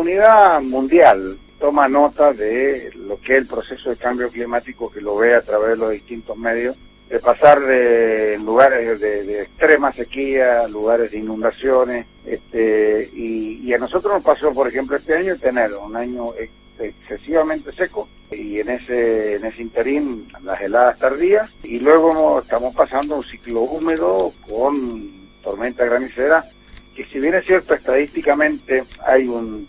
comunidad mundial toma nota de lo que es el proceso de cambio climático, que lo ve a través de los distintos medios, de pasar de lugares de extrema sequía, lugares de inundaciones, y a nosotros nos pasó, por ejemplo, este año, tener un año excesivamente seco, y en ese interín las heladas tardías, y luego estamos pasando un ciclo húmedo con tormenta granicera, que si bien es cierto estadísticamente hay un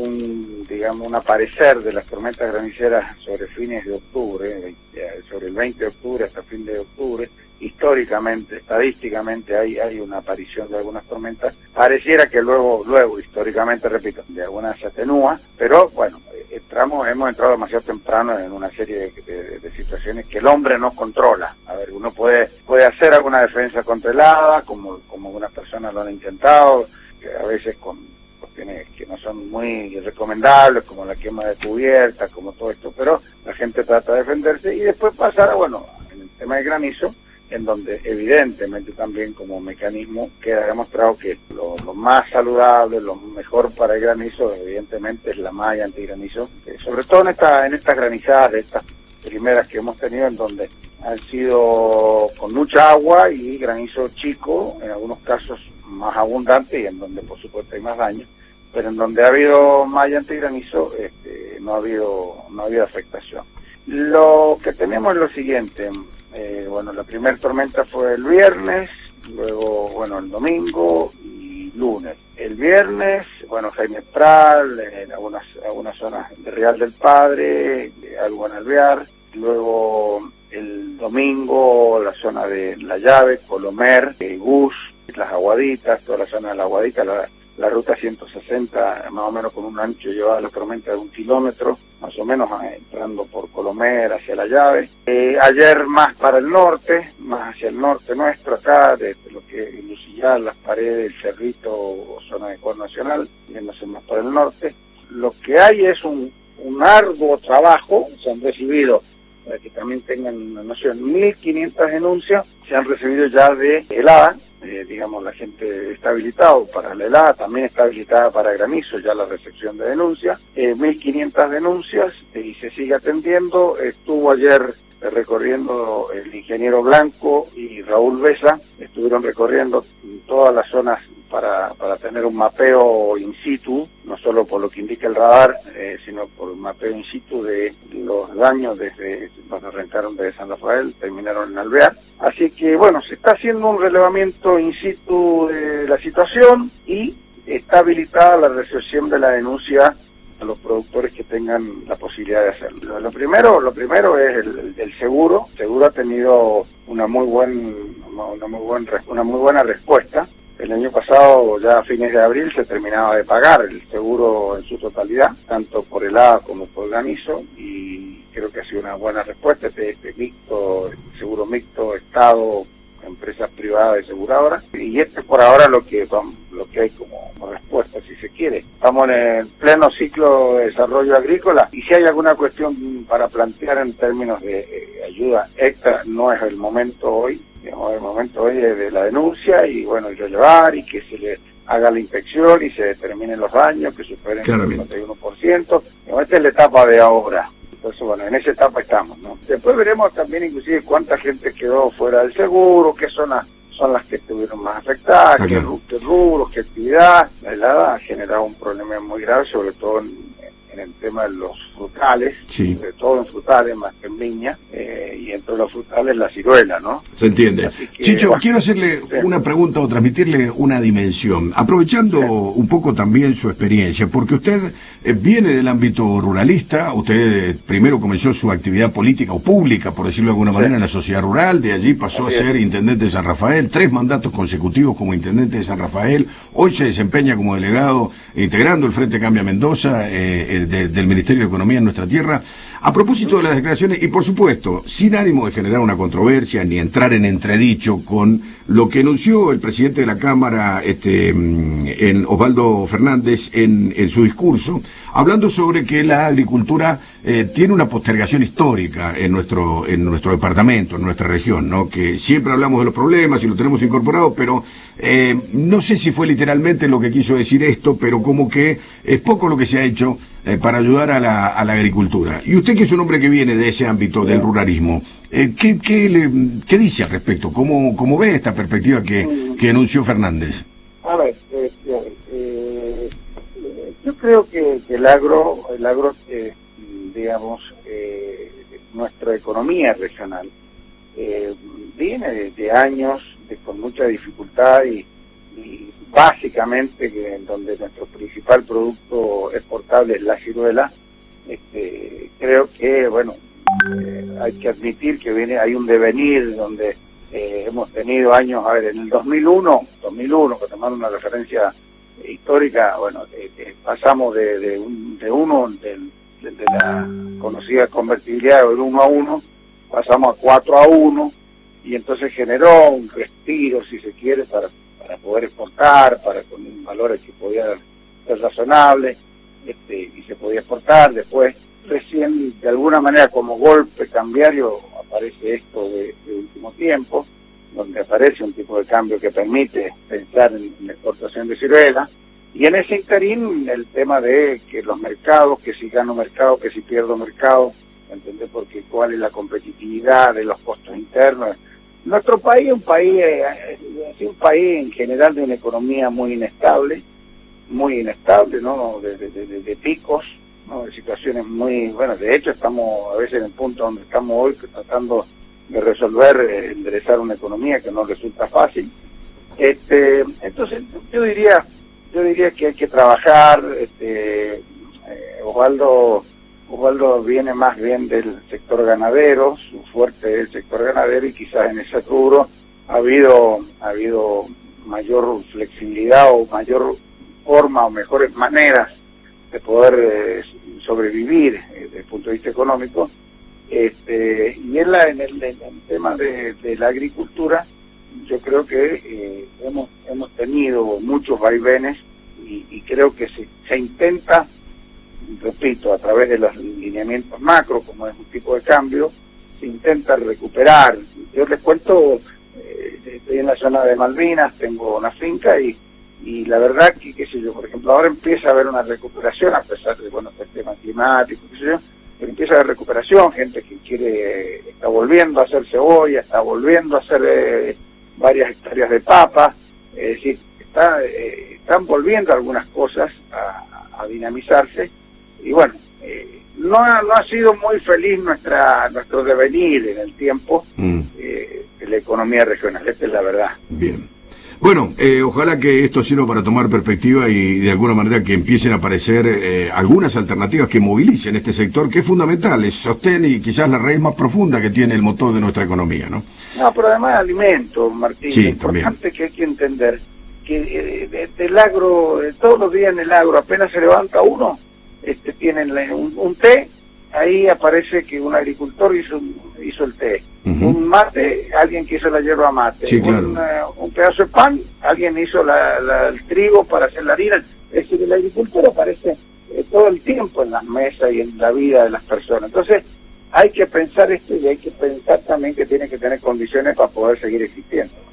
aparecer de las tormentas graniceras sobre fines de octubre, sobre el 20 de octubre hasta fin de octubre, históricamente, estadísticamente hay una aparición de algunas tormentas, pareciera que luego históricamente, repito, de algunas se atenúa, pero bueno, hemos entrado demasiado temprano en una serie de situaciones que el hombre no controla. A ver, uno puede hacer alguna defensa contra helada, como algunas personas lo han intentado, a veces con cuestiones que no son muy recomendables, como la quema de cubierta, como todo esto, pero la gente trata de defenderse, y después pasar en el tema del granizo, en donde evidentemente también como mecanismo queda demostrado que lo más saludable, lo mejor para el granizo, evidentemente es la malla antigranizo, sobre todo en estas granizadas de estas primeras que hemos tenido, en donde han sido con mucha agua y granizo chico, en algunos casos más abundante, y en donde por supuesto hay más daño, pero en donde ha habido malla antigranizo no ha habido afectación. Lo que tenemos es lo siguiente. La primera tormenta fue el viernes, luego, el domingo y lunes. El viernes, Jaime Pral, en algunas zonas de Real del Padre, algo en Alvear. Luego, el domingo, la zona de La Llave, Colomer, Gus, Las Aguaditas, toda la zona de La Aguadita, la ruta 160, más o menos con un ancho llevaba la tormenta de 1 kilómetro, más o menos entrando por Colomer hacia La Llave. Ayer más para el norte, más hacia el norte nuestro, acá, de lo que es Lucillar, Las Paredes, el Cerrito, o zona de Cor Nacional, yéndose más para el norte. Lo que hay es un arduo trabajo. Se han recibido, para que también tengan una noción, 1.500 denuncias se han recibido ya de helada. La gente está habilitada para la helada, también está habilitada para granizo, ya la recepción de denuncias, 1.500 denuncias, y se sigue atendiendo. Estuvo ayer recorriendo el ingeniero Blanco y Raúl Besa, estuvieron recorriendo todas las zonas para tener un mapeo in situ, no solo por lo que indica el radar, sino por un mapeo in situ de los daños desde cuando arrancaron desde San Rafael, terminaron en Alvear. Así que se está haciendo un relevamiento in situ de la situación, y está habilitada la recepción de la denuncia a los productores que tengan la posibilidad de hacerlo. Lo primero es el seguro. El seguro ha tenido una muy buena respuesta. El año pasado, ya a fines de abril, se terminaba de pagar el seguro en su totalidad, tanto por helada como por granizo, y creo que ha sido una buena respuesta. Seguro mixto, Estado, empresas privadas y aseguradoras, y por ahora lo que hay como respuesta, si se quiere. Estamos en el pleno ciclo de desarrollo agrícola, y si hay alguna cuestión para plantear en términos de ayuda extra, no es el momento hoy. El momento hoy es de la denuncia y relevar, y que se le haga la inspección y se determinen los daños que superen el 51%. Esta es la etapa de ahora. Entonces, en esa etapa estamos, ¿no? Después veremos también inclusive cuánta gente quedó fuera del seguro, qué zonas son las que estuvieron más afectadas, qué rubros, qué actividad. La helada ha generado un problema muy grave, sobre todo en el tema de los frutales, sobre todo en frutales más que en viña, y entre los frutales la ciruela, ¿no? Se entiende. Que, Chicho, quiero hacerle una pregunta o transmitirle una dimensión, aprovechando un poco también su experiencia, porque usted viene del ámbito ruralista. Usted primero comenzó su actividad política o pública, por decirlo de alguna manera, en la sociedad rural, de allí pasó a ser intendente de San Rafael, 3 mandatos consecutivos como intendente de San Rafael, hoy se desempeña como delegado integrando el Frente Cambia Mendoza, del Ministerio de Economía en nuestra tierra. A propósito de las declaraciones, y por supuesto, sin ánimo de generar una controversia ni entrar en entredicho con lo que anunció el presidente de la Cámara, en Osvaldo Fernández, en su discurso, hablando sobre que la agricultura tiene una postergación histórica en nuestro departamento, en nuestra región, ¿no? Que siempre hablamos de los problemas y lo tenemos incorporado, pero no sé si fue literalmente lo que quiso decir esto, pero como que es poco lo que se ha hecho para ayudar a la agricultura. Y usted, que es un hombre que viene de ese ámbito del ruralismo, ¿qué dice al respecto? ¿Cómo ve esta perspectiva que anunció Fernández? A ver, yo creo que el agro, digamos, nuestra economía regional viene de años con mucha dificultad y básicamente en donde nuestro principal producto exportable es la ciruela. Creo que, bueno, hay que admitir que hay un devenir donde hemos tenido años, a ver, en el 2001, que tomando una referencia histórica, bueno, pasamos de la conocida convertibilidad del 1-1, pasamos a 4-1, y entonces generó un respiro, si se quiere, para poder exportar, con valores que podían ser razonables, y se podía exportar. Después, recién, de alguna manera, como golpe cambiario, aparece esto de último tiempo, donde aparece un tipo de cambio que permite pensar en la exportación de ciruela, y en ese interín el tema de que los mercados, que si gano mercado, que si pierdo mercado, ¿entendés? Porque cuál es la competitividad de los costos internos. Nuestro país es un país en general de una economía muy inestable, ¿no? De picos, ¿no? De situaciones muy, bueno, de hecho estamos a veces en el punto donde estamos hoy, tratando de resolver, enderezar una economía que no resulta fácil. Entonces yo diría que hay que trabajar. Osvaldo viene más bien del sector ganadero, su fuerte es el sector ganadero, y quizás en ese rubro ha habido mayor flexibilidad o mayor forma o mejores maneras de poder sobrevivir desde el punto de vista económico. Y en el tema de la agricultura, yo creo que hemos tenido muchos vaivenes, y creo que se intenta, repito, a través de los lineamientos macro, como es un tipo de cambio, se intenta recuperar. Yo les cuento, estoy en la zona de Malvinas, tengo una finca, y la verdad que, qué sé yo, por ejemplo, ahora empieza a haber una recuperación, a pesar de, bueno, el tema climático, qué sé yo, pero empieza a haber recuperación, gente que está volviendo a hacer cebolla, está volviendo a hacer varias hectáreas de papa, es decir, están volviendo algunas cosas a dinamizarse. Y bueno, no ha sido muy feliz nuestro devenir en el tiempo de la economía regional, esta es la verdad. Bien. Bueno, ojalá que esto sirva para tomar perspectiva y de alguna manera que empiecen a aparecer algunas alternativas que movilicen este sector, que es fundamental, es sostén y quizás la raíz más profunda que tiene el motor de nuestra economía, ¿no? No, pero además alimentos, Martín, sí, lo importante que hay que entender que del agro, todos los días en el agro, apenas se levanta uno, tienen un té, ahí aparece que un agricultor hizo el té. Un mate, alguien que hizo la yerba mate. Sí, claro. Un pedazo de pan, alguien hizo el trigo para hacer la harina. Es decir, la agricultura aparece todo el tiempo en las mesas y en la vida de las personas. Entonces, hay que pensar esto, y hay que pensar también que tiene que tener condiciones para poder seguir existiendo.